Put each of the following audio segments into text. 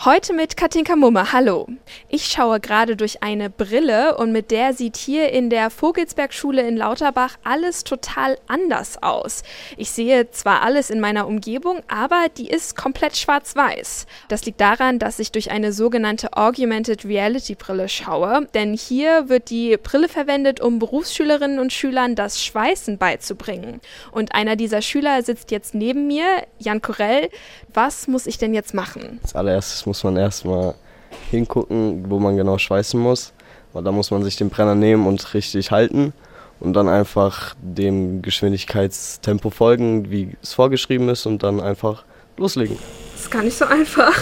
Heute mit Katinka Mumme, hallo. Ich schaue gerade durch eine Brille und mit der sieht hier in der Vogelsbergschule in Lauterbach alles total anders aus. Ich sehe zwar alles in meiner Umgebung, aber die ist komplett schwarz-weiß. Das liegt daran, dass ich durch eine sogenannte Augmented Reality Brille schaue, denn hier wird die Brille verwendet, um Berufsschülerinnen und Schülern das Schweißen beizubringen. Und einer dieser Schüler sitzt jetzt neben mir, Jan Korell. Was muss ich denn jetzt machen? Als allererstes muss man erstmal hingucken, wo man genau schweißen muss. Weil da muss man sich den Brenner nehmen und richtig halten und dann einfach dem Geschwindigkeitstempo folgen, wie es vorgeschrieben ist, und dann einfach loslegen. Das ist gar nicht so einfach.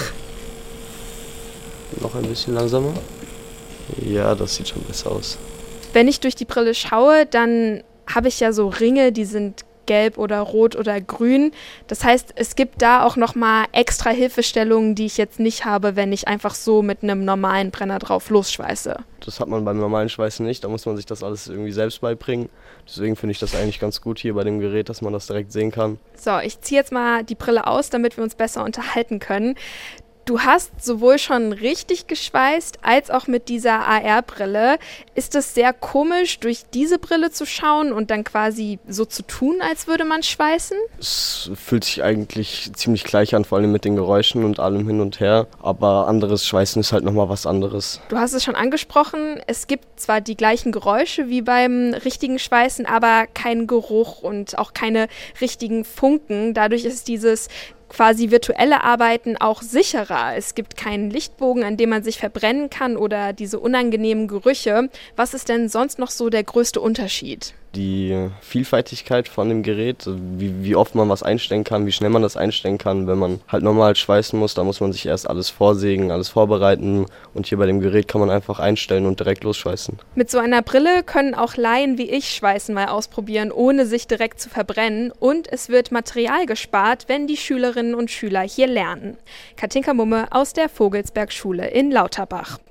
Noch ein bisschen langsamer. Ja, das sieht schon besser aus. Wenn ich durch die Brille schaue, dann habe ich ja so Ringe, die sind gelb oder rot oder grün. Das heißt, es gibt da auch nochmal extra Hilfestellungen, die ich jetzt nicht habe, wenn ich einfach so mit einem normalen Brenner drauf losschweiße. Das hat man beim normalen Schweißen nicht, da muss man sich das alles irgendwie selbst beibringen. Deswegen finde ich das eigentlich ganz gut hier bei dem Gerät, dass man das direkt sehen kann. So, ich ziehe jetzt mal die Brille aus, damit wir uns besser unterhalten können. Du hast sowohl schon richtig geschweißt, als auch mit dieser AR-Brille. Ist es sehr komisch, durch diese Brille zu schauen und dann quasi so zu tun, als würde man schweißen? Es fühlt sich eigentlich ziemlich gleich an, vor allem mit den Geräuschen und allem hin und her. Aber anderes Schweißen ist halt nochmal was anderes. Du hast es schon angesprochen, es gibt zwar die gleichen Geräusche wie beim richtigen Schweißen, aber keinen Geruch und auch keine richtigen Funken. Dadurch ist dieses quasi virtuelle Arbeiten auch sicherer. Es gibt keinen Lichtbogen, an dem man sich verbrennen kann oder diese unangenehmen Gerüche. Was ist denn sonst noch so der größte Unterschied? Die Vielfältigkeit von dem Gerät, wie oft man was einstellen kann, wie schnell man das einstellen kann. Wenn man halt normal schweißen muss, da muss man sich erst alles vorsägen, alles vorbereiten, und hier bei dem Gerät kann man einfach einstellen und direkt losschweißen. Mit so einer Brille können auch Laien wie ich Schweißen mal ausprobieren, ohne sich direkt zu verbrennen, und es wird Material gespart, wenn die Schülerinnen und Schüler hier lernen. Katinka Mumme aus der Vogelsbergschule in Lauterbach.